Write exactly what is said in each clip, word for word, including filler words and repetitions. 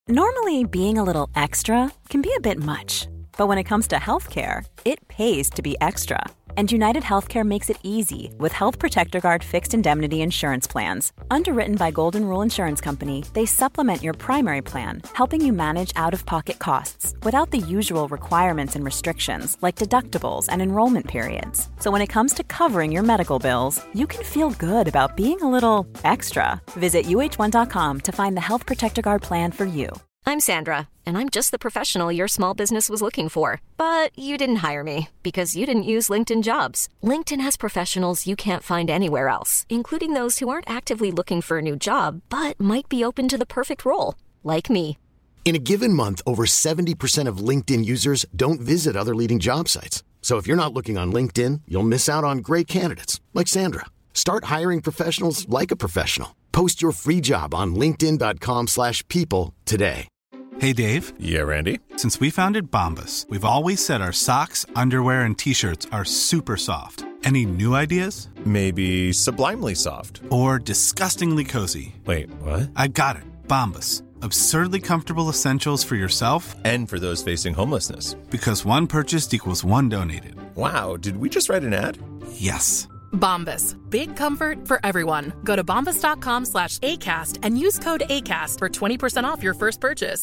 Normally, being a little extra can be a bit much, but when it comes to healthcare, it pays to be extra. And United Healthcare makes it easy with Health Protector Guard fixed indemnity insurance plans. Underwritten by Golden Rule Insurance Company, they supplement your primary plan, helping you manage out-of-pocket costs without the usual requirements and restrictions like deductibles and enrollment periods. So when it comes to covering your medical bills, you can feel good about being a little extra. Visit U H one dot com to find the Health Protector Guard plan for you. I'm Sandra, and I'm just the professional your small business was looking for. But you didn't hire me because you didn't use LinkedIn Jobs. LinkedIn has professionals you can't find anywhere else, including those who aren't actively looking for a new job, but might be open to the perfect role, like me. In a given month, over seventy percent of LinkedIn users don't visit other leading job sites. So if you're not looking on LinkedIn, you'll miss out on great candidates like Sandra. Start hiring professionals like a professional. Post your free job on linkedin dot com slash people today. Hey, Dave. Yeah, Randy. Since we founded Bombas, we've always said our socks, underwear, and T-shirts are super soft. Any new ideas? Maybe sublimely soft. Or disgustingly cozy. Wait, what? I got it. Bombas. Absurdly comfortable essentials for yourself and for those facing homelessness. Because one purchased equals one donated. Wow, did we just write an ad? Yes. Bombas. Big comfort for everyone. Go to bombas dot com slash ACAST and use code ACAST for twenty percent off your first purchase.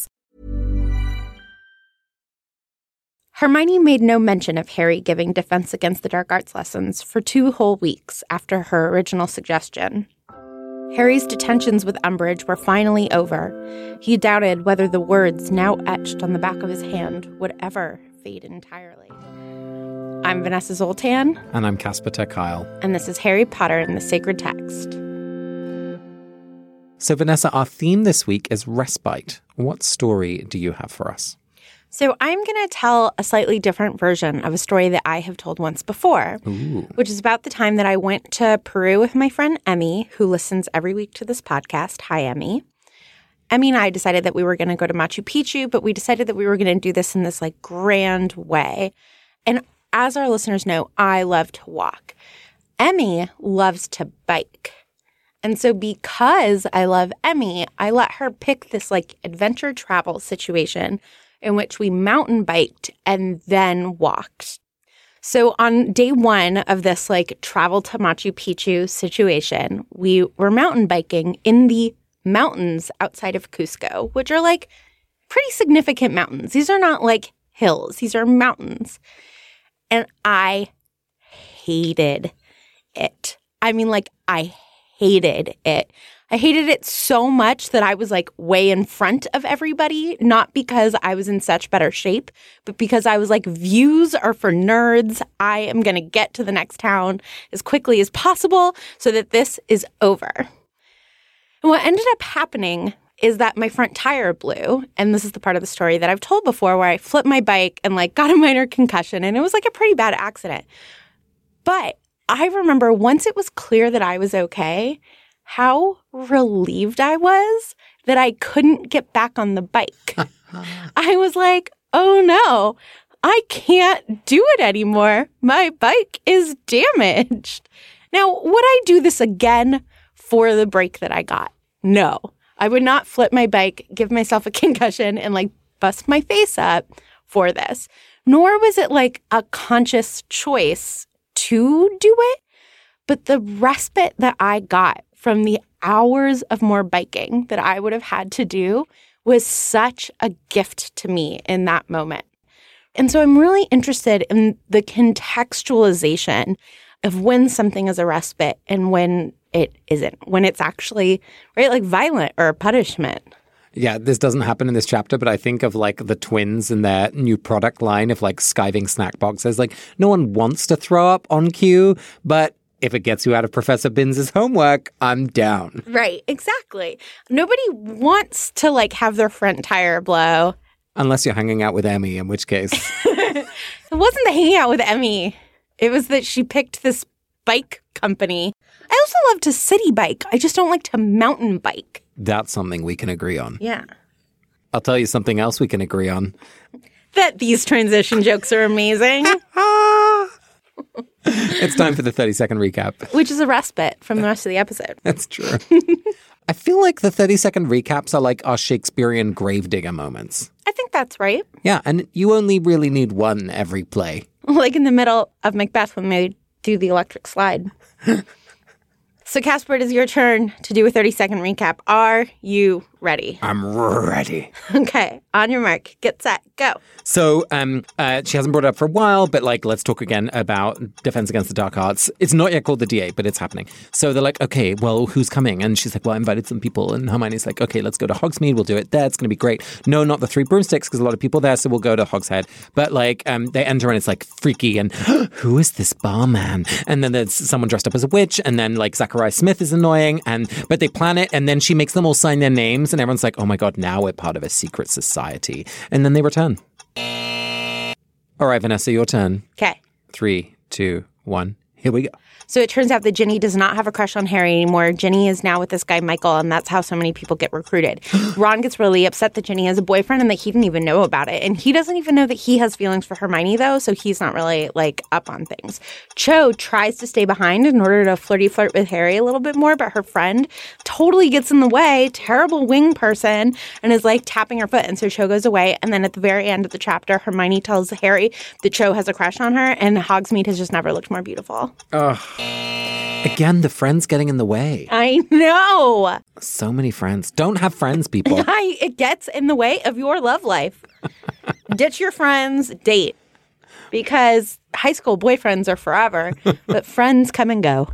Hermione made no mention of Harry giving Defense Against the Dark Arts lessons for two whole weeks after her original suggestion. Harry's detentions with Umbridge were finally over. He doubted whether the words now etched on the back of his hand would ever fade entirely. I'm Vanessa Zoltan. And I'm Casper ter Kuile. And this is Harry Potter and the Sacred Text. So, Vanessa, our theme this week is respite. What story do you have for us? So I'm going to tell a slightly different version of a story that I have told once before, Ooh. which is about the time that I went to Peru with my friend Emmy, who listens every week to this podcast. Hi, Emmy. Emmy and I decided that we were going to go to Machu Picchu, but we decided that we were going to do this in this like grand way. And as our listeners know, I love to walk. Emmy loves to bike. And so because I love Emmy, I let her pick this like adventure travel situation in which we mountain biked and then walked. So on day one of this like travel to Machu Picchu situation, we were mountain biking in the mountains outside of Cusco, which are like pretty significant mountains. These are not like hills. These are mountains. And I hated it. I mean, like I hated it. I hated it so much that I was like way in front of everybody, not because I was in such better shape, but because I was like, views are for nerds. I am going to get to the next town as quickly as possible so that this is over. And what ended up happening is that my front tire blew. And this is the part of the story that I've told before where I flipped my bike and like got a minor concussion. And it was like a pretty bad accident. But I remember once it was clear that I was okay, how relieved I was that I couldn't get back on the bike. I was like, oh no, I can't do it anymore. My bike is damaged. Now, would I do this again for the break that I got? No, I would not flip my bike, give myself a concussion, and like bust my face up for this. Nor was it like a conscious choice to do it. But the respite that I got from the hours of more biking that I would have had to do was such a gift to me in that moment. And so I'm really interested in the contextualization of when something is a respite and when it isn't, when it's actually, right, like violent or a punishment. Yeah, this doesn't happen in this chapter, but I think of like the twins and their new product line of like skiving snack boxes. Like no one wants to throw up on cue, but if it gets you out of Professor Binns' homework, I'm down. Right, exactly. Nobody wants to like have their front tire blow. Unless you're hanging out with Emmy, in which case. It wasn't the hanging out with Emmy. It was that she picked this bike company. I also love to city bike. I just don't like to mountain bike. That's something we can agree on. Yeah. I'll tell you something else we can agree on. That these transition jokes are amazing. It's time for the thirty-second recap. Which is a respite from the rest of the episode. That's true. I feel like the thirty-second recaps are like our Shakespearean gravedigger moments. I think that's right. Yeah, and you only really need one every play. Like in the middle of Macbeth when they do the electric slide. So, Casper, it is your turn to do a thirty-second recap. Are you ready? I'm ready. Okay. On your mark. Get set. Go. So, um, uh, she hasn't brought it up for a while, but, like, let's talk again about Defense Against the Dark Arts. It's not yet called the D A, but it's happening. So they're like, okay, well, who's coming? And she's like, well, I invited some people. And Hermione's like, okay, let's go to Hogsmeade. We'll do it there. It's going to be great. No, not the Three Broomsticks, because a lot of people there, so we'll go to Hogshead. But, like, um, they enter and it's, like, freaky. And who is this barman? And then there's someone dressed up as a witch. And then, like, Zachariah Smith is annoying. And But they plan it. And then she makes them all sign their names. And everyone's like, oh, my God, now we're part of a secret society. And then they return. All right, Vanessa, your turn. Okay. Three, two, one. Here we go. So it turns out that Ginny does not have a crush on Harry anymore. Ginny is now with this guy, Michael, and that's how so many people get recruited. Ron gets really upset that Ginny has a boyfriend and that he didn't even know about it. And he doesn't even know that he has feelings for Hermione, though, so he's not really, like, up on things. Cho tries to stay behind in order to flirty flirt with Harry a little bit more, but her friend totally gets in the way, terrible wing person, and is, like, tapping her foot. And so Cho goes away. And then at the very end of the chapter, Hermione tells Harry that Cho has a crush on her, and Hogsmeade has just never looked more beautiful. Ugh. Again, the friends getting in the way. I know. So many friends. Don't have friends, people. I, it gets in the way of your love life. Ditch your friends, date. Because high school boyfriends are forever, but friends come and go.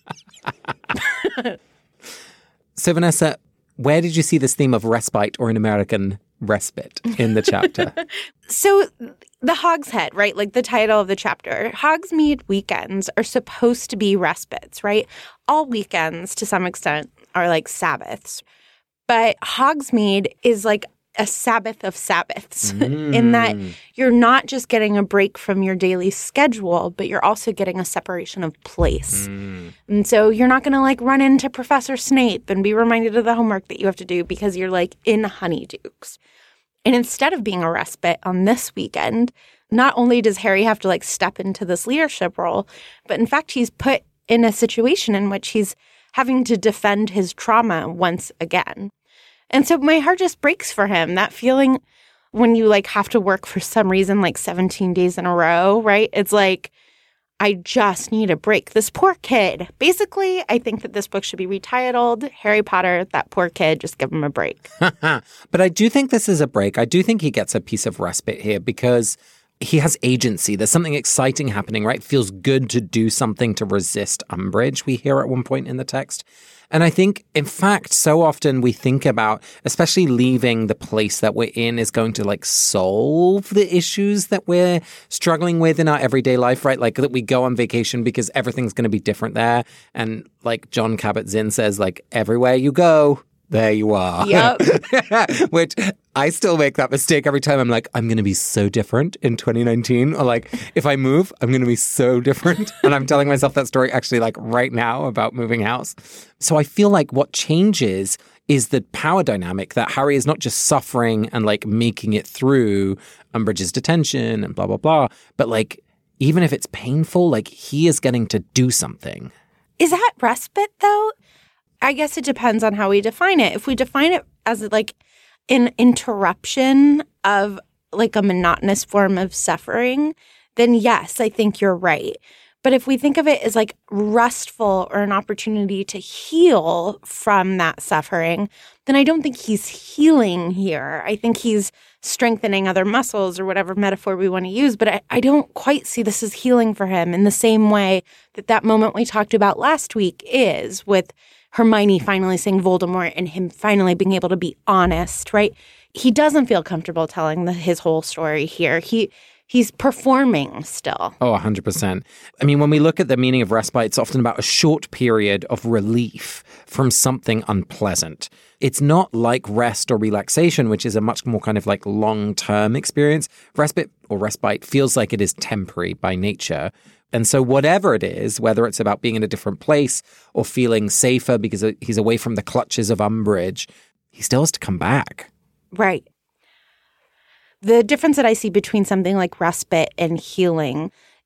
So, Vanessa, where did you see this theme of respite, or an American respite, in the chapter? So the Hogshead, right? Like the title of the chapter, Hogsmeade weekends are supposed to be respites, right? All weekends, to some extent, are like Sabbaths. But Hogsmeade is like a Sabbath of Sabbaths mm. in that you're not just getting a break from your daily schedule, but you're also getting a separation of place. Mm. And so you're not going to like run into Professor Snape and be reminded of the homework that you have to do because you're like in Honeydukes. And instead of being a respite on this weekend, not only does Harry have to like step into this leadership role, but in fact, he's put in a situation in which he's having to defend his trauma once again. And so my heart just breaks for him. That feeling when you like have to work for some reason like seventeen days in a row, right? It's like, I just need a break. This poor kid. Basically, I think that this book should be retitled Harry Potter, That Poor Kid, Just Give Him a Break. But I do think this is a break. I do think he gets a piece of respite here because he has agency. There's something exciting happening, right? It feels good to do something to resist Umbridge, we hear at one point in the text. And I think, in fact, so often we think about, especially leaving the place that we're in is going to like solve the issues that we're struggling with in our everyday life, right? Like that we go on vacation because everything's going to be different there. And like John Kabat-Zinn says, like everywhere you go, there you are. Yep. Which I still make that mistake every time. I'm like, I'm going to be so different in twenty nineteen. Or like, if I move, I'm going to be so different. And I'm telling myself that story actually like right now about moving house. So I feel like what changes is the power dynamic that Harry is not just suffering and like making it through Umbridge's detention and blah, blah, blah. But like, even if it's painful, like he is getting to do something. Is that respite though? I guess it depends on how we define it. If we define it as like an interruption of like a monotonous form of suffering, then yes, I think you're right. But if we think of it as like restful or an opportunity to heal from that suffering, then I don't think he's healing here. I think he's strengthening other muscles or whatever metaphor we want to use. But I, I don't quite see this as healing for him in the same way that that moment we talked about last week is with Hermione finally saying Voldemort and him finally being able to be honest, right? He doesn't feel comfortable telling the, his whole story here. He He's performing still. Oh, one hundred percent. I mean, when we look at the meaning of respite, it's often about a short period of relief from something unpleasant. It's not like rest or relaxation, which is a much more kind of like long-term experience. Respite or respite feels like it is temporary by nature. And so whatever it is, whether it's about being in a different place or feeling safer because he's away from the clutches of Umbridge, he still has to come back. Right. The difference that I see between something like respite and healing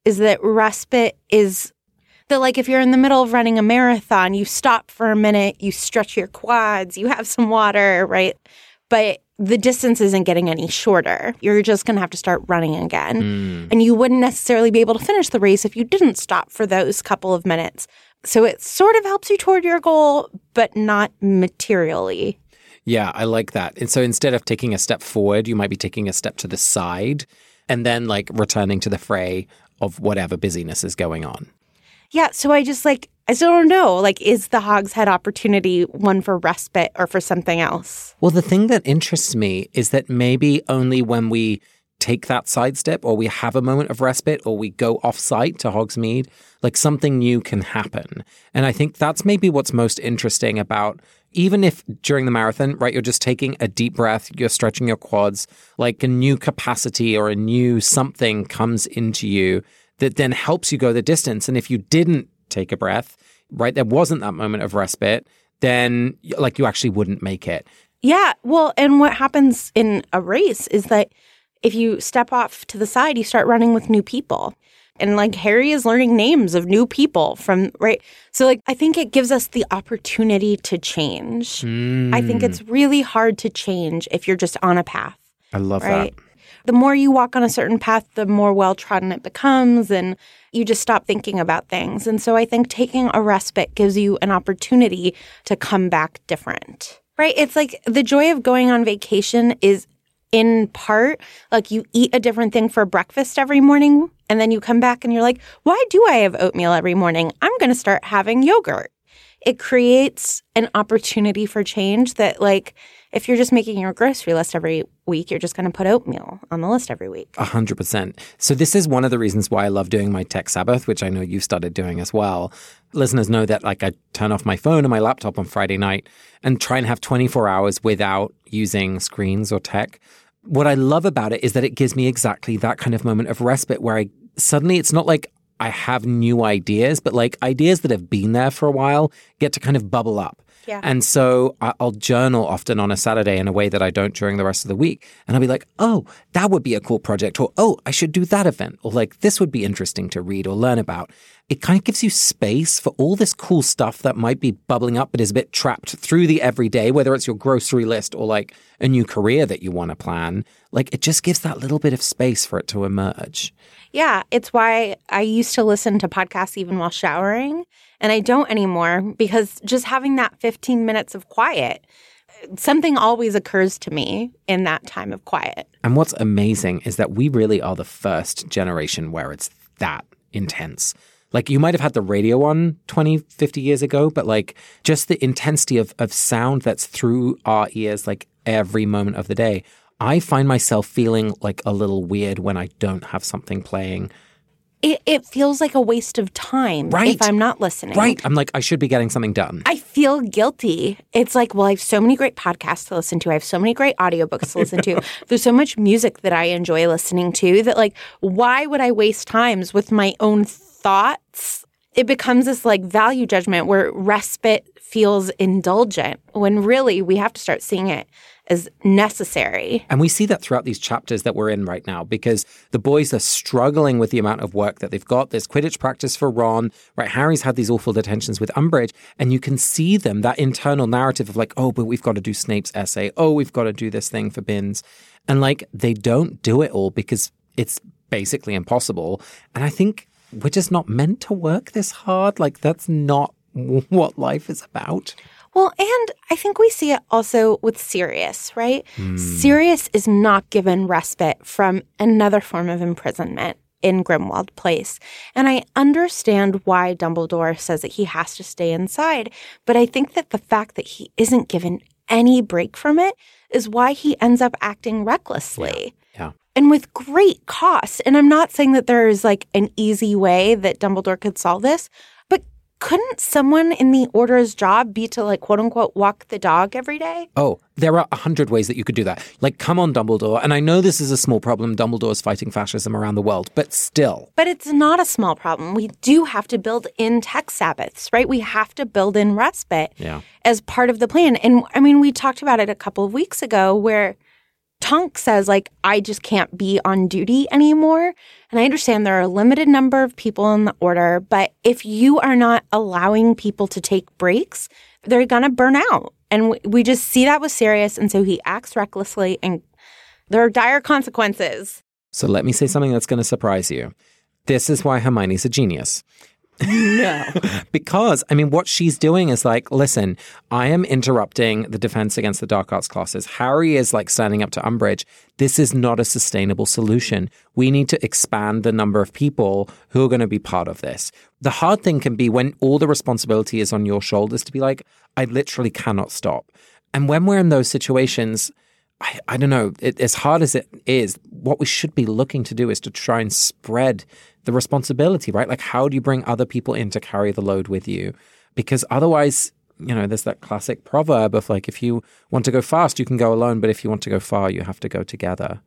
is that respite is that, like, if you're in the middle of running a marathon, you stop for a minute, you stretch your quads, you have some water, right? But the distance isn't getting any shorter. You're just going to have to start running again. Mm. And you wouldn't necessarily be able to finish the race if you didn't stop for those couple of minutes. So it sort of helps you toward your goal, but not materially. Yeah, I like that. And so instead of taking a step forward, you might be taking a step to the side and then like returning to the fray of whatever busyness is going on. Yeah, so I just like, I still don't know, like, is the Hogshead opportunity one for respite or for something else? Well, the thing that interests me is that maybe only when we take that sidestep or we have a moment of respite or we go off-site to Hogsmeade, like something new can happen. And I think that's maybe what's most interesting about, even if during the marathon, right, you're just taking a deep breath, you're stretching your quads, like a new capacity or a new something comes into you that then helps you go the distance. And if you didn't take a breath, right, there wasn't that moment of respite, then like you actually wouldn't make it. Yeah, well, and what happens in a race is that if you step off to the side, you start running with new people. And like Harry is learning names of new people from, right? So like, I think it gives us the opportunity to change. Mm. I think it's really hard to change if you're just on a path. I love right? that. The more you walk on a certain path, the more well-trodden it becomes, and you just stop thinking about things. And so I think taking a respite gives you an opportunity to come back different, right? It's like the joy of going on vacation is in part, like you eat a different thing for breakfast every morning, and then you come back and you're like, why do I have oatmeal every morning? I'm going to start having yogurt. It creates an opportunity for change that, like, if you're just making your grocery list every week, you're just going to put oatmeal on the list every week. A hundred percent. So this is one of the reasons why I love doing my Tech Sabbath, which I know you've started doing as well. Listeners know that, like, I turn off my phone and my laptop on Friday night and try and have twenty-four hours without using screens or tech. What I love about it is that it gives me exactly that kind of moment of respite where I suddenly, it's not like I have new ideas, but like ideas that have been there for a while get to kind of bubble up. Yeah. And so I'll journal often on a Saturday in a way that I don't during the rest of the week. And I'll be like, oh, that would be a cool project. Or, oh, I should do that event. Or like, this would be interesting to read or learn about. It kind of gives you space for all this cool stuff that might be bubbling up, but is a bit trapped through the everyday, whether it's your grocery list or like a new career that you want to plan. Like, it just gives that little bit of space for it to emerge. Yeah, it's why I used to listen to podcasts even while showering, and I don't anymore, because just having that fifteen minutes of quiet, something always occurs to me in that time of quiet. And what's amazing is that we really are the first generation where it's that intense. Like, you might have had the radio on twenty, fifty years ago, but like just the intensity of, of sound that's through our ears, like every moment of the day. I find myself feeling like a little weird when I don't have something playing. It, it feels like a waste of time right. if I'm not listening. Right. I'm like, I should be getting something done. I feel guilty. It's like, well, I have so many great podcasts to listen to. I have so many great audiobooks to listen to. There's so much music that I enjoy listening to that, like, why would I waste times with my own thoughts? It becomes this like value judgment where respite feels indulgent when really we have to start seeing it as necessary. And we see that throughout these chapters that we're in right now, because the boys are struggling with the amount of work that they've got. There's Quidditch practice for Ron, right? Harry's had these awful detentions with Umbridge, and you can see them, that internal narrative of like, oh, but we've got to do Snape's essay. Oh, we've got to do this thing for Binns. And like, they don't do it all because it's basically impossible. And I think we're just not meant to work this hard. Like, that's not what life is about. Well, and I think we see it also with Sirius, right? Mm. Sirius is not given respite from another form of imprisonment in Grimmauld Place. And I understand why Dumbledore says that he has to stay inside. But I think that the fact that he isn't given any break from it is why he ends up acting recklessly. Yeah. yeah. And with great cost. And I'm not saying that there is like an easy way that Dumbledore could solve this, but couldn't someone in the Order's job be to, like, quote unquote, walk the dog every day? Oh, there are a hundred ways that you could do that. Like, come on, Dumbledore. And I know this is a small problem. Dumbledore's fighting fascism around the world, but still. But it's not a small problem. We do have to build in tech Sabbaths, right? We have to build in respite yeah. as part of the plan. And I mean, we talked about it a couple of weeks ago where Tonks says, like, I just can't be on duty anymore. And I understand there are a limited number of people in the order, but if you are not allowing people to take breaks, they're going to burn out. And we just see that with Sirius. And so he acts recklessly, and there are dire consequences. So let me say something that's going to surprise you. This is why Hermione's a genius. No. Because, I mean, what she's doing is like, listen, I am interrupting the defense against the dark arts classes. Harry is like standing up to Umbridge. This is not a sustainable solution. We need to expand the number of people who are going to be part of this. The hard thing can be when all the responsibility is on your shoulders to be like, I literally cannot stop. And when we're in those situations, I, I don't know, it, as hard as it is, what we should be looking to do is to try and spread the responsibility, right? Like, how do you bring other people in to carry the load with you? Because otherwise, you know, there's that classic proverb of like, if you want to go fast, you can go alone. But if you want to go far, you have to go together.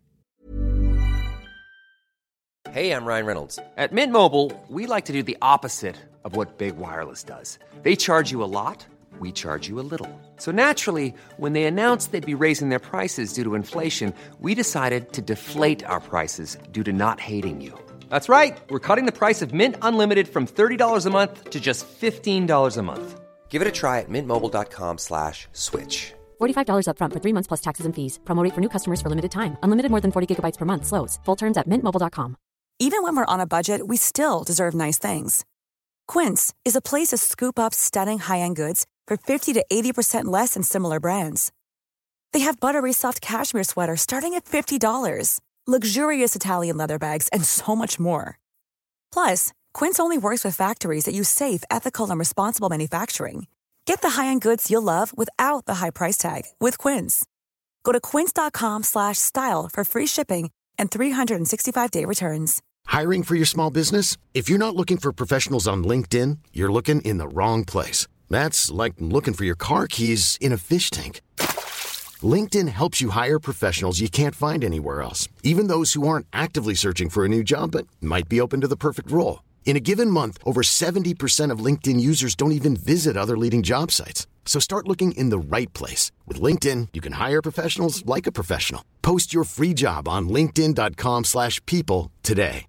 Hey, I'm Ryan Reynolds. At Mint Mobile, we like to do the opposite of what Big Wireless does. They charge you a lot. We charge you a little. So naturally, when they announced they'd be raising their prices due to inflation, we decided to deflate our prices due to not hating you. That's right. We're cutting the price of Mint Unlimited from thirty dollars a month to just fifteen dollars a month. Give it a try at mintmobile.com slash switch. forty-five dollars up front for three months plus taxes and fees. Promo rate for new customers for limited time. Unlimited more than forty gigabytes per month slows. Full terms at mint mobile dot com. Even when we're on a budget, we still deserve nice things. Quince is a place to scoop up stunning high-end goods for fifty to eighty percent less than similar brands. They have buttery soft cashmere sweaters starting at fifty dollars, luxurious Italian leather bags, and so much more. Plus, Quince only works with factories that use safe, ethical, and responsible manufacturing. Get the high-end goods you'll love without the high price tag with Quince. Go to quince.com slash style for free shipping and three sixty-five day returns. Hiring for your small business? If you're not looking for professionals on LinkedIn, you're looking in the wrong place. That's like looking for your car keys in a fish tank. LinkedIn helps you hire professionals you can't find anywhere else, even those who aren't actively searching for a new job but might be open to the perfect role. In a given month, over seventy percent of LinkedIn users don't even visit other leading job sites. So start looking in the right place. With LinkedIn, you can hire professionals like a professional. Post your free job on linkedin.com slash people today.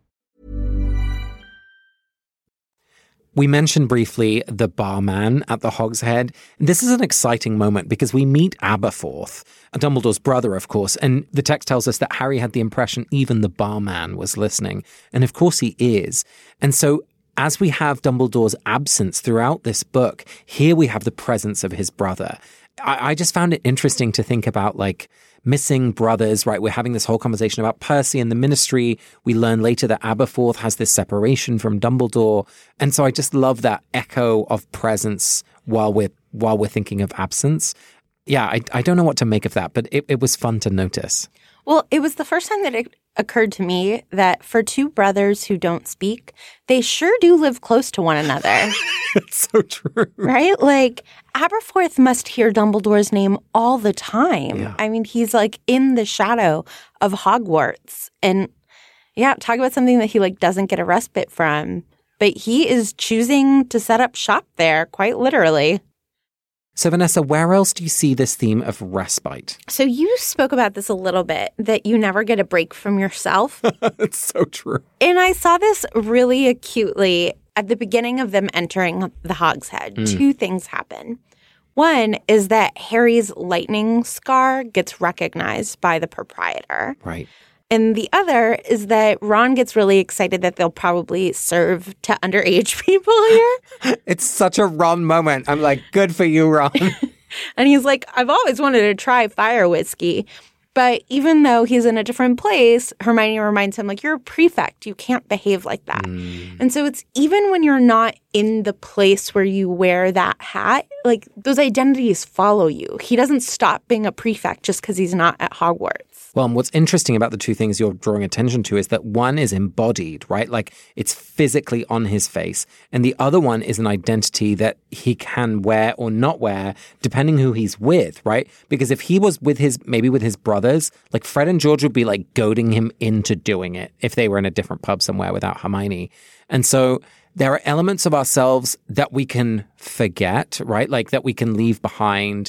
We mentioned briefly the barman at the Hog's Head. This is an exciting moment because we meet Aberforth, Dumbledore's brother, of course, and the text tells us that Harry had the impression even the barman was listening. And of course he is. And so as we have Dumbledore's absence throughout this book, here we have the presence of his brother. I, I just found it interesting to think about, like, missing brothers, right? We're having this whole conversation about Percy and the Ministry. We learn later that Aberforth has this separation from Dumbledore. And so I just love that echo of presence while we're, while we're thinking of absence. Yeah, I, I don't know what to make of that, but it, it was fun to notice. Well, it was the first time that it occurred to me that for two brothers who don't speak, they sure do live close to one another. It's so true. Right? Like, Aberforth must hear Dumbledore's name all the time. Yeah. I mean, he's like in the shadow of Hogwarts. And yeah, talk about something that he like doesn't get a respite from. But he is choosing to set up shop there, quite literally. So, Vanessa, where else do you see this theme of respite? So you spoke about this a little bit, that you never get a break from yourself. It's so true. And I saw this really acutely at the beginning of them entering the Hog's Head. Mm. Two things happen. One is that Harry's lightning scar gets recognized by the proprietor. Right. And the other is that Ron gets really excited that they'll probably serve to underage people here. It's such a Ron moment. I'm like, good for you, Ron. And he's like, I've always wanted to try fire whiskey. But even though he's in a different place, Hermione reminds him, like, you're a prefect. You can't behave like that. Mm. And so it's even when you're not in the place where you wear that hat, like, those identities follow you. He doesn't stop being a prefect just because he's not at Hogwarts. Well, and what's interesting about the two things you're drawing attention to is that one is embodied, right? Like, it's physically on his face. And the other one is an identity that he can wear or not wear, depending who he's with, right? Because if he was with his, maybe with his brothers, like Fred and George would be like goading him into doing it if they were in a different pub somewhere without Hermione. And so there are elements of ourselves that we can forget, right? Like that we can leave behind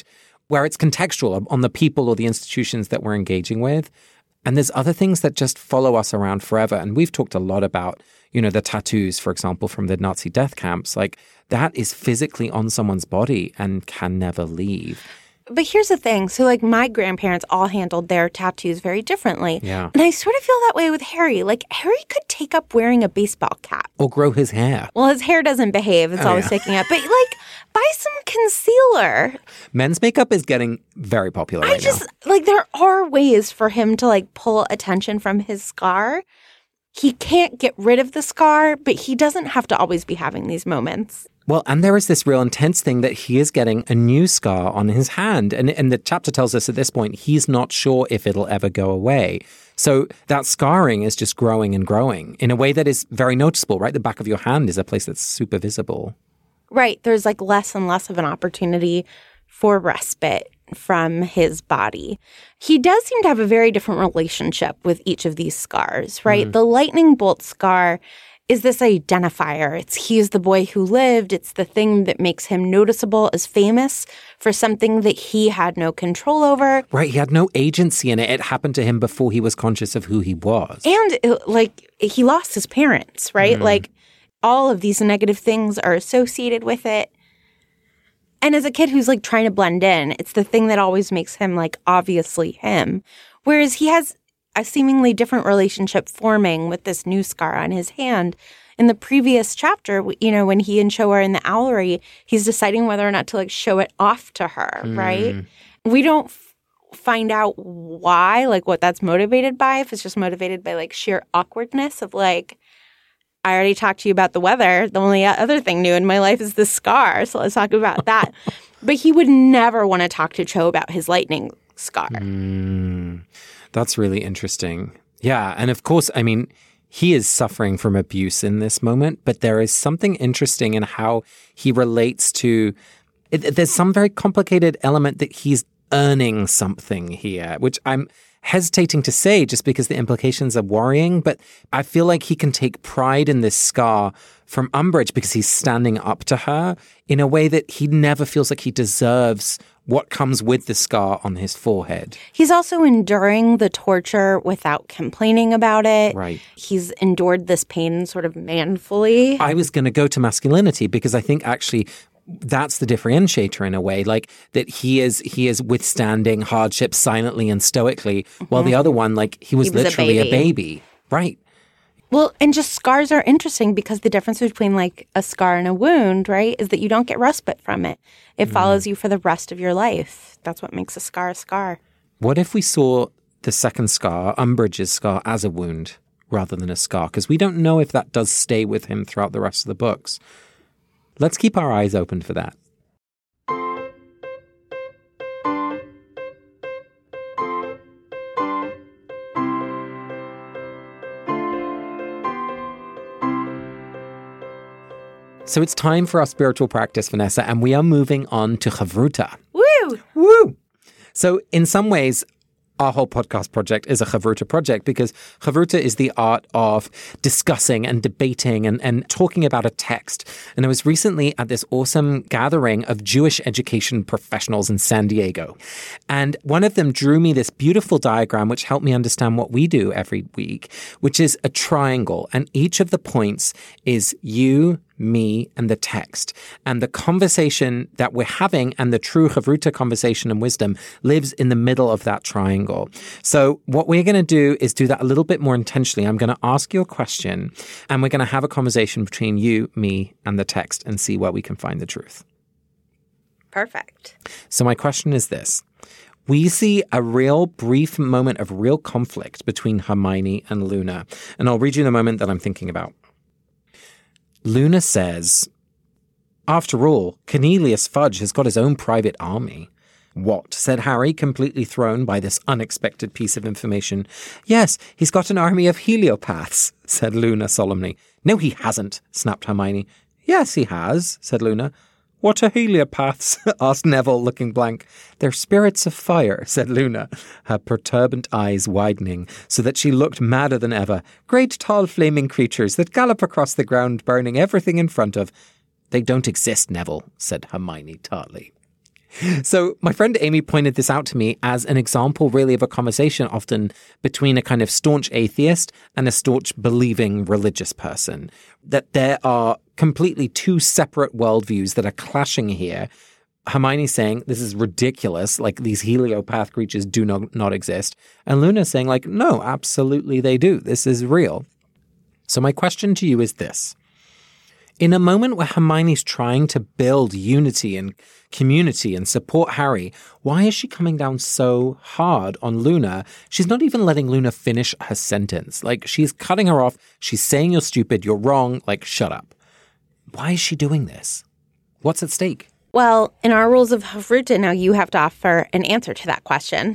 where it's contextual on the people or the institutions that we're engaging with. And there's other things that just follow us around forever. And we've talked a lot about, you know, the tattoos, for example, from the Nazi death camps. Like, that is physically on someone's body and can never leave. But here's the thing. So, like, my grandparents all handled their tattoos very differently. Yeah. And I sort of feel that way with Harry. Like, Harry could take up wearing a baseball cap. Or grow his hair. Well, his hair doesn't behave. It's Oh, always yeah. sticking up. But, like, buy some concealer. Men's makeup is getting very popular I right just, now. like, there are ways for him to, like, pull attention from his scar. He can't get rid of the scar, but he doesn't have to always be having these moments. Well, and there is this real intense thing that he is getting a new scar on his hand. And, and the chapter tells us at this point, he's not sure if it'll ever go away. So that scarring is just growing and growing in a way that is very noticeable, right? The back of your hand is a place that's super visible. Right. There's like less and less of an opportunity for respite from his body. He does seem to have a very different relationship with each of these scars, right? Mm. The lightning bolt scar is this identifier. It's he's the boy who lived. It's the thing that makes him noticeable as famous for something that he had no control over. Right. He had no agency in it. It happened to him before he was conscious of who he was. And it, like he lost his parents, right? Mm. Like all of these negative things are associated with it. And as a kid who's like trying to blend in, it's the thing that always makes him like obviously him. Whereas he has a seemingly different relationship forming with this new scar on his hand. In the previous chapter, you know, when he and Cho are in the owlery, he's deciding whether or not to like show it off to her, Mm. right? We don't f- find out why, like what that's motivated by, if it's just motivated by like sheer awkwardness of like, I already talked to you about the weather. The only other thing new in my life is the scar. So let's talk about that. But he would never want to talk to Cho about his lightning scar. Mm. That's really interesting. Yeah. And of course, I mean, he is suffering from abuse in this moment, but there is something interesting in how he relates to it. There's some very complicated element that he's earning something here, which I'm hesitating to say just because the implications are worrying, but I feel like he can take pride in this scar from Umbridge because he's standing up to her in a way that he never feels like he deserves what comes with the scar on his forehead. He's also enduring the torture without complaining about it. Right. He's endured this pain sort of manfully. I was going to go to masculinity because I think actually that's the differentiator in a way, like that he is he is withstanding hardship silently and stoically, mm-hmm. while the other one, like he was, he was literally a baby. a baby. Right. Well, and just scars are interesting because the difference between like a scar and a wound, right, is that you don't get respite from it. It mm. follows you for the rest of your life. That's what makes a scar a scar. What if we saw the second scar, Umbridge's scar, as a wound rather than a scar? Because we don't know if that does stay with him throughout the rest of the books. Let's keep our eyes open for that. So it's time for our spiritual practice, Vanessa, and we are moving on to Chavruta. Woo! Woo! So in some ways, our whole podcast project is a Chavruta project because Chavruta is the art of discussing and debating and, and talking about a text. And I was recently at this awesome gathering of Jewish education professionals in San Diego. And one of them drew me this beautiful diagram which helped me understand what we do every week, which is a triangle. And each of the points is you, me, and the text. And the conversation that we're having and the true Chavruta conversation and wisdom lives in the middle of that triangle. So what we're going to do is do that a little bit more intentionally. I'm going to ask you a question and we're going to have a conversation between you, me, and the text and see where we can find the truth. Perfect. So my question is this. We see a real brief moment of real conflict between Hermione and Luna. And I'll read you the moment that I'm thinking about. Luna says, after all, Cornelius Fudge has got his own private army. What? Said Harry, completely thrown by this unexpected piece of information. Yes, he's got an army of heliopaths, said Luna solemnly. No, he hasn't, snapped Hermione. Yes, he has, said Luna. What are heliopaths? asked Neville, looking blank. They're spirits of fire, said Luna, her perturbant eyes widening so that she looked madder than ever. Great tall flaming creatures that gallop across the ground, burning everything in front of. They don't exist, Neville, said Hermione tartly. So my friend Amy pointed this out to me as an example really of a conversation often between a kind of staunch atheist and a staunch believing religious person. That there are completely two separate worldviews that are clashing here. Hermione saying, this is ridiculous, like these heliopath creatures do not, not exist. And Luna saying like, no, absolutely they do. This is real. So my question to you is this. In a moment where Hermione's trying to build unity and community and support Harry, why is she coming down so hard on Luna? She's not even letting Luna finish her sentence. Like, she's cutting her off. She's saying you're stupid, you're wrong, like, shut up. Why is she doing this? What's at stake? Well, in our rules of Hofruta, now you have to offer an answer to that question.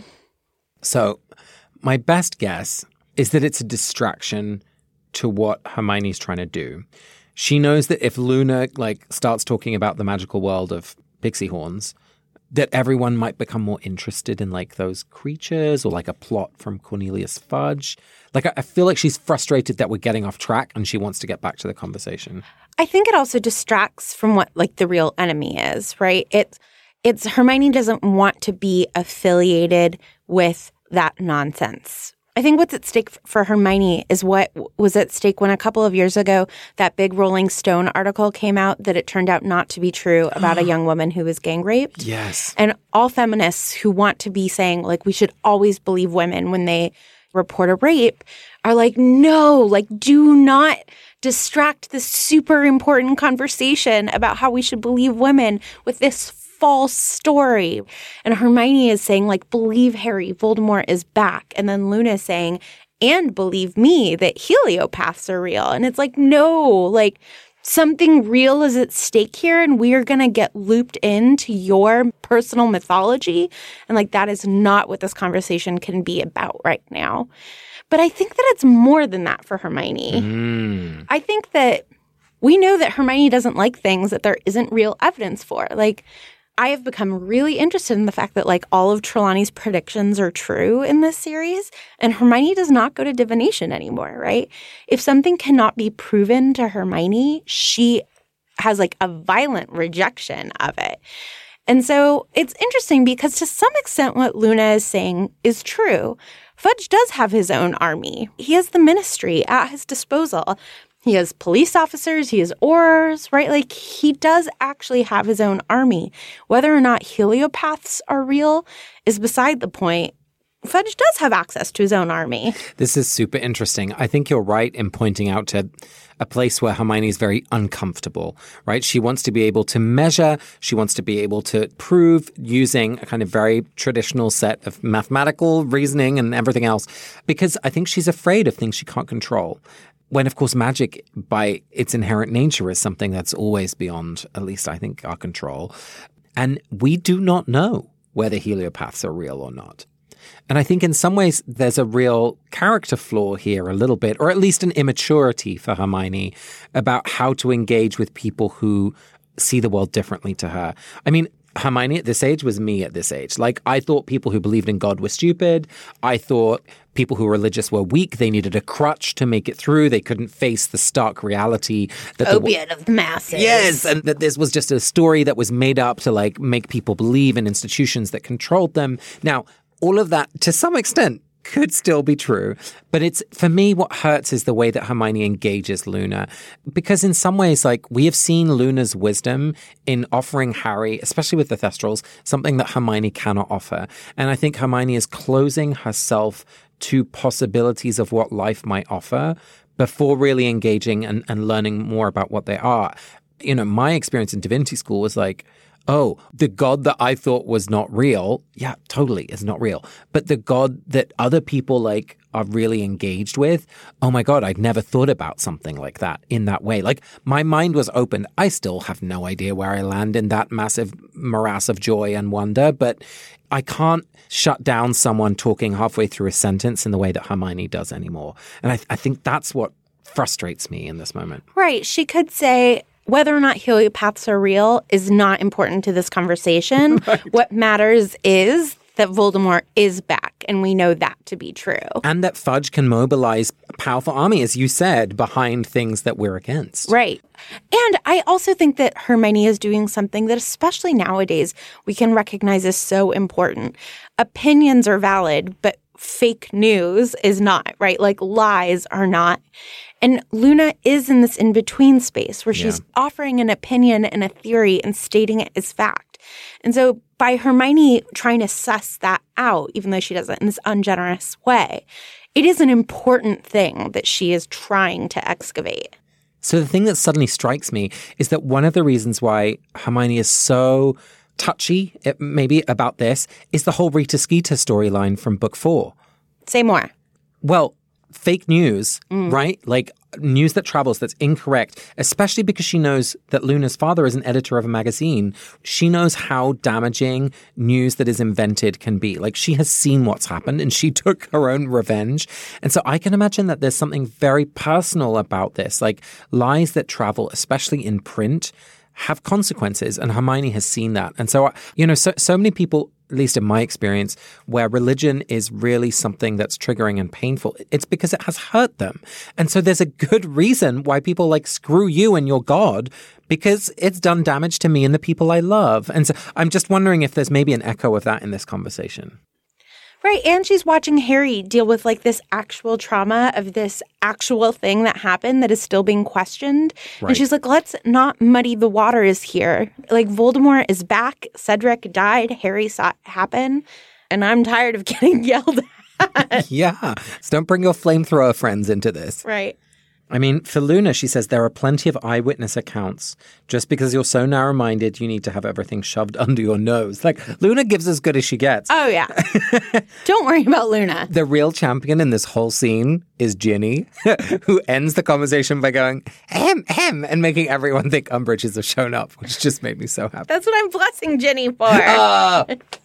So, my best guess is that it's a distraction to what Hermione's trying to do. She knows that if Luna, like, starts talking about the magical world of pixie horns, that everyone might become more interested in, like, those creatures or, like, a plot from Cornelius Fudge. Like, I, I feel like she's frustrated that we're getting off track and she wants to get back to the conversation. I think it also distracts from what, like, the real enemy is, right? It's, it's Hermione doesn't want to be affiliated with that nonsense. I think what's at stake for Hermione is what was at stake when a couple of years ago that big Rolling Stone article came out that it turned out not to be true about a young woman who was gang raped. Yes. And all feminists who want to be saying, like, we should always believe women when they report a rape are like, no, like, do not distract this super important conversation about how we should believe women with this false story. And Hermione is saying, like, believe Harry, Voldemort is back. And then Luna is saying, and believe me, that heliopaths are real. And it's like, no, like, something real is at stake here, and we are going to get looped into your personal mythology. And, like, that is not what this conversation can be about right now. But I think that it's more than that for Hermione. Mm. I think that we know that Hermione doesn't like things that there isn't real evidence for. Like, I have become really interested in the fact that, like, all of Trelawney's predictions are true in this series, and Hermione does not go to divination anymore, right? If something cannot be proven to Hermione, she has, like, a violent rejection of it. And so it's interesting because to some extent what Luna is saying is true. Fudge does have his own army. He has the Ministry at his disposal. He has police officers, he has Aurors, right? Like, he does actually have his own army. Whether or not heliopaths are real is beside the point. Fudge does have access to his own army. This is super interesting. I think you're right in pointing out to a place where Hermione is very uncomfortable, right? She wants to be able to measure. She wants to be able to prove using a kind of very traditional set of mathematical reasoning and everything else, because I think she's afraid of things she can't control. When, of course, magic by its inherent nature is something that's always beyond, at least I think, our control. And we do not know whether heliopaths are real or not. And I think in some ways there's a real character flaw here a little bit, or at least an immaturity for Hermione about how to engage with people who see the world differently to her. I mean, Hermione at this age was me at this age. Like, I thought people who believed in God were stupid. I thought people who were religious were weak. They needed a crutch to make it through. They couldn't face the stark reality that opiate the, of the masses. Yes, and that this was just a story that was made up to, like, make people believe in institutions that controlled them. Now, all of that, to some extent, could still be true. But it's, for me, what hurts is the way that Hermione engages Luna. Because in some ways, like, we have seen Luna's wisdom in offering Harry, especially with the Thestrals, something that Hermione cannot offer. And I think Hermione is closing herself to possibilities of what life might offer before really engaging and, and learning more about what they are. You know, my experience in Divinity School was like, oh, the God that I thought was not real, yeah, totally is not real. But the God that other people, like, are really engaged with, oh my God, I'd never thought about something like that in that way. Like, my mind was opened. I still have no idea where I land in that massive morass of joy and wonder, but I can't shut down someone talking halfway through a sentence in the way that Hermione does anymore. And I, I think that's what frustrates me in this moment. Right. She could say, whether or not heliopaths are real is not important to this conversation. Right. What matters is that Voldemort is back, and we know that to be true. And that Fudge can mobilize a powerful army, as you said, behind things that we're against. Right. And I also think that Hermione is doing something that, especially nowadays, we can recognize as so important. Opinions are valid, but fake news is not, right? Like lies are not. And Luna is in this in-between space where she's yeah. offering an opinion and a theory and stating it as fact. And so by Hermione trying to suss that out, even though she does it in this ungenerous way, it is an important thing that she is trying to excavate. So the thing that suddenly strikes me is that one of the reasons why Hermione is so touchy, it, maybe, about this is the whole Rita Skeeter storyline from book four. Say more. Well, fake news, mm. right? Like news that travels that's incorrect, especially because she knows that Luna's father is an editor of a magazine. She knows how damaging news that is invented can be. Like she has seen what's happened and she took her own revenge. And so I can imagine that there's something very personal about this. Like lies that travel, especially in print, have consequences, and Hermione has seen that. And so, you know, so, so many people, at least in my experience, where religion is really something that's triggering and painful, it's because it has hurt them. And so there's a good reason why people like, screw you and your God, because it's done damage to me and the people I love. And so I'm just wondering if there's maybe an echo of that in this conversation. Right. And she's watching Harry deal with like this actual trauma of this actual thing that happened that is still being questioned. Right. And she's like, let's not muddy the waters here. Like Voldemort is back. Cedric died. Harry saw it happen. And I'm tired of getting yelled at. Yeah. So don't bring your flamethrower friends into this. Right. I mean, for Luna, she says there are plenty of eyewitness accounts. Just because you're so narrow-minded, you need to have everything shoved under your nose. Like, Luna gives as good as she gets. Oh, yeah. Don't worry about Luna. The real champion in this whole scene is Ginny, who ends the conversation by going, ahem, ahem, and making everyone think Umbridges have shown up, which just made me so happy. That's what I'm blessing Ginny for. Oh.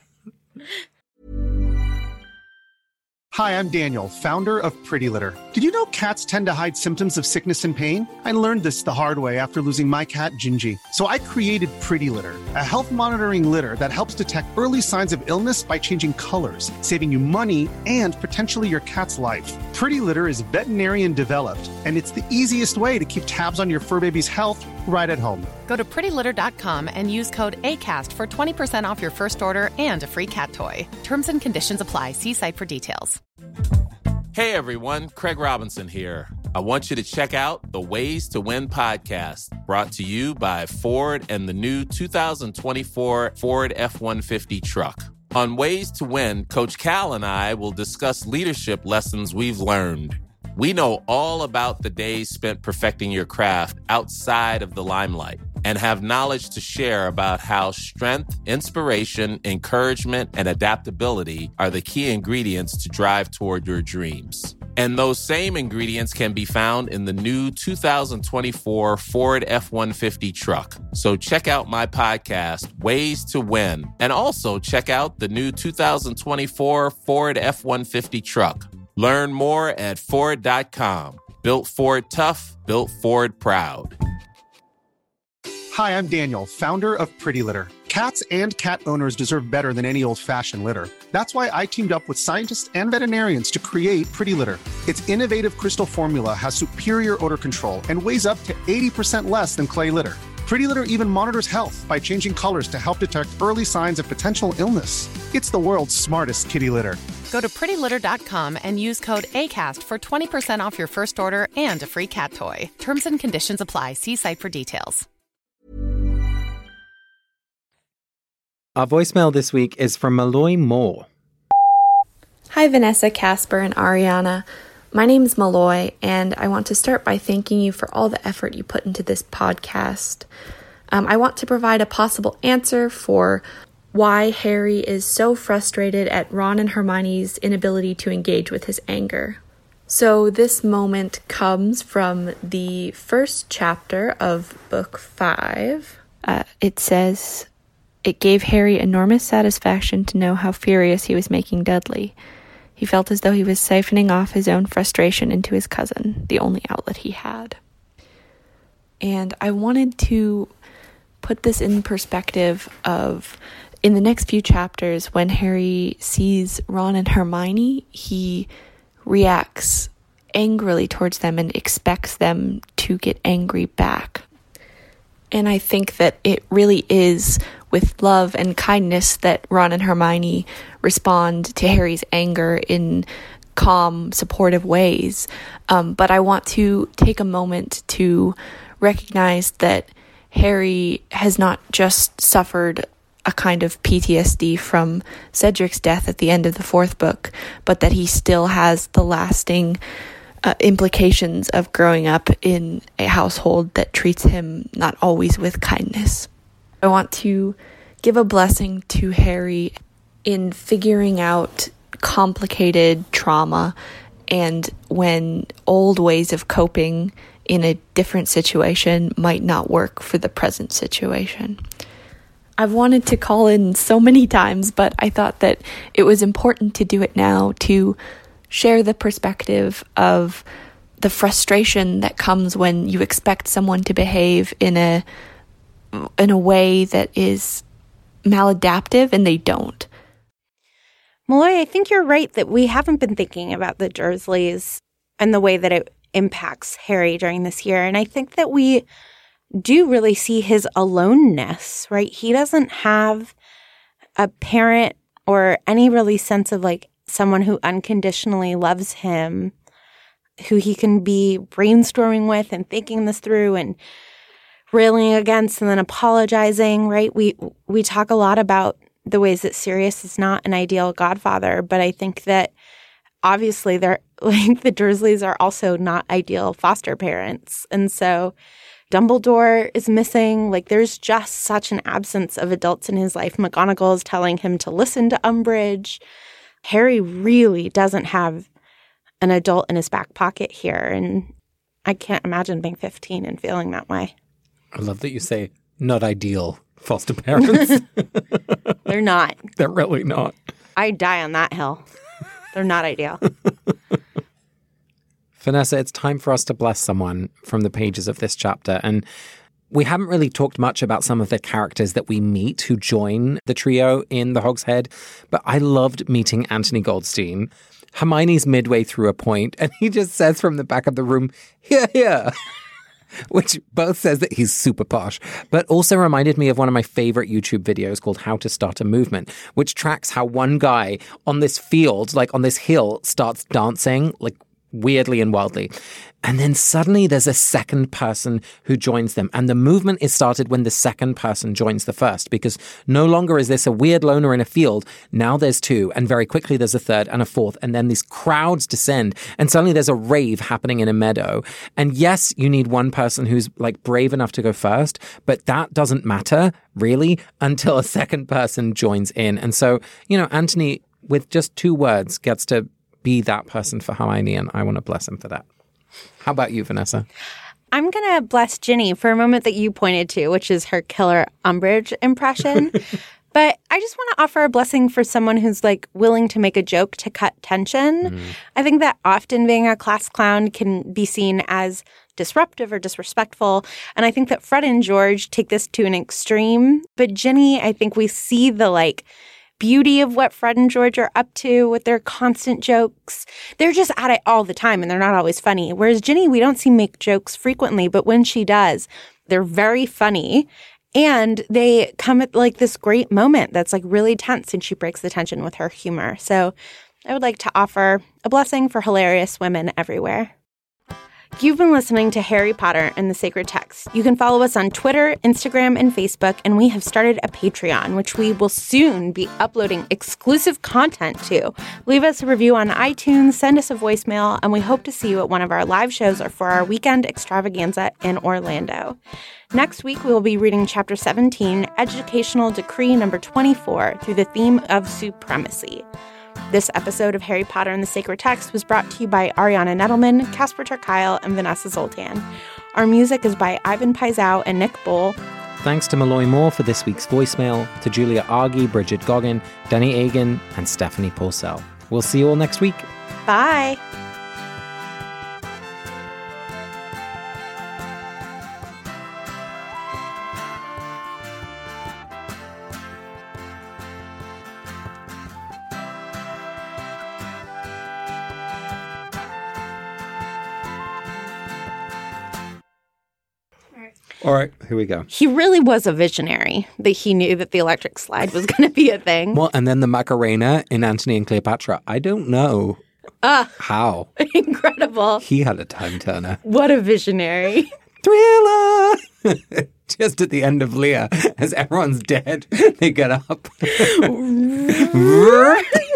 Hi, I'm Daniel, founder of Pretty Litter. Did you know cats tend to hide symptoms of sickness and pain? I learned this the hard way after losing my cat, Gingy. So I created Pretty Litter, a health monitoring litter that helps detect early signs of illness by changing colors, saving you money and potentially your cat's life. Pretty Litter is veterinarian developed, and it's the easiest way to keep tabs on your fur baby's health right at home. Go to pretty litter dot com and use code ACAST for twenty percent off your first order and a free cat toy. Terms and conditions apply. See site for details. Hey everyone, Craig Robinson here. I want you to check out the Ways to Win podcast, brought to you by Ford and the new two thousand twenty-four Ford F one fifty truck. On Ways to Win, Coach Cal and I will discuss leadership lessons we've learned. We know all about the days spent perfecting your craft outside of the limelight and have knowledge to share about how strength, inspiration, encouragement, and adaptability are the key ingredients to drive toward your dreams. And those same ingredients can be found in the new two thousand twenty-four Ford F one fifty truck. So check out my podcast, Ways to Win, and also check out the new two thousand twenty-four Ford F one fifty truck. Learn more at Ford dot com. Built Ford tough, built Ford proud. Hi, I'm Daniel, founder of Pretty Litter. Cats and cat owners deserve better than any old-fashioned litter. That's why I teamed up with scientists and veterinarians to create Pretty Litter. Its innovative crystal formula has superior odor control and weighs up to eighty percent less than clay litter. Pretty Litter even monitors health by changing colors to help detect early signs of potential illness. It's the world's smartest kitty litter. Go to pretty litter dot com and use code ACAST for twenty percent off your first order and a free cat toy. Terms and conditions apply. See site for details. Our voicemail this week is from Malloy Moore. Hi, Vanessa, Casper, and Ariana. My name is Malloy, and I want to start by thanking you for all the effort you put into this podcast. Um, I want to provide a possible answer for why Harry is so frustrated at Ron and Hermione's inability to engage with his anger. So this moment comes from the first chapter of book five. Uh, it says, "It gave Harry enormous satisfaction to know how furious he was making Dudley. He felt as though he was siphoning off his own frustration into his cousin, the only outlet he had." And I wanted to put this in perspective of in the next few chapters, when Harry sees Ron and Hermione, he reacts angrily towards them and expects them to get angry back. And I think that it really is with love and kindness that Ron and Hermione respond to Harry's anger in calm, supportive ways. Um, but I want to take a moment to recognize that Harry has not just suffered a kind of P T S D from Cedric's death at the end of the fourth book, but that he still has the lasting uh, implications of growing up in a household that treats him not always with kindness. I want to give a blessing to Harry in figuring out complicated trauma and when old ways of coping in a different situation might not work for the present situation. I've wanted to call in so many times, but I thought that it was important to do it now to share the perspective of the frustration that comes when you expect someone to behave in a in a way that is maladaptive and they don't. Malloy, I think you're right that we haven't been thinking about the Dursleys and the way that it impacts Harry during this year. And I think that we do really see his aloneness, right? He doesn't have a parent or any really sense of like someone who unconditionally loves him, who he can be brainstorming with and thinking this through and railing against and then apologizing, right? We we talk a lot about the ways that Sirius is not an ideal godfather, but I think that obviously they're like the Dursleys are also not ideal foster parents. And so Dumbledore is missing. Like there's just such an absence of adults in his life. McGonagall is telling him to listen to Umbridge. Harry really doesn't have an adult in his back pocket here. And I can't imagine being fifteen and feeling that way. I love that you say not ideal foster parents. They're not. They're really not. I die on that hill. They're not ideal. Vanessa, it's time for us to bless someone from the pages of this chapter. And we haven't really talked much about some of the characters that we meet who join the trio in the Hog's Head, but I loved meeting Anthony Goldstein. Hermione's midway through a point, and he just says from the back of the room, "Here, here," which both says that he's super posh, but also reminded me of one of my favorite YouTube videos called How to Start a Movement, which tracks how one guy on this field, like on this hill, starts dancing, like weirdly and wildly. And then suddenly there's a second person who joins them. And the movement is started when the second person joins the first, because no longer is this a weird loner in a field. Now there's two, and very quickly there's a third and a fourth. And then these crowds descend, and suddenly there's a rave happening in a meadow. And yes, you need one person who's like brave enough to go first, but that doesn't matter really until a second person joins in. And so, you know, Anthony, with just two words, gets to be that person for Hermione, and I want to bless him for that. How about you, Vanessa? I'm going to bless Ginny for a moment that you pointed to, which is her killer Umbridge impression. But I just want to offer a blessing for someone who's like willing to make a joke to cut tension. Mm. I think that often being a class clown can be seen as disruptive or disrespectful. And I think that Fred and George take this to an extreme. But Ginny, I think we see the like beauty of what Fred and George are up to with their constant jokes. They're just at it all the time and they're not always funny. Whereas Ginny, we don't see make jokes frequently, but when she does, they're very funny and they come at like this great moment that's like really tense and she breaks the tension with her humor. So I would like to offer a blessing for hilarious women everywhere. You've been listening to Harry Potter and the Sacred Text. You can follow us on Twitter, Instagram, and Facebook, and we have started a Patreon, which we will soon be uploading exclusive content to. Leave us a review on iTunes, send us a voicemail, and we hope to see you at one of our live shows or for our weekend extravaganza in Orlando. Next week, we will be reading Chapter seventeen, Educational Decree number twenty-four, through the theme of supremacy. This episode of Harry Potter and the Sacred Text was brought to you by Ariana Nettleman, Casper ter Kuile, and Vanessa Zoltan. Our music is by Ivan Paisau and Nick Bull. Thanks to Malloy Moore for this week's voicemail, to Julia Argy, Bridget Goggin, Danny Agan, and Stephanie Porcel. We'll see you all next week. Bye. All right, here we go. He really was a visionary that he knew that the electric slide was going to be a thing. Well, and then the Macarena in Antony and Cleopatra. I don't know uh, how. Incredible. He had a time turner. What a visionary. Thriller! Just at the end of Lear, as everyone's dead, they get up.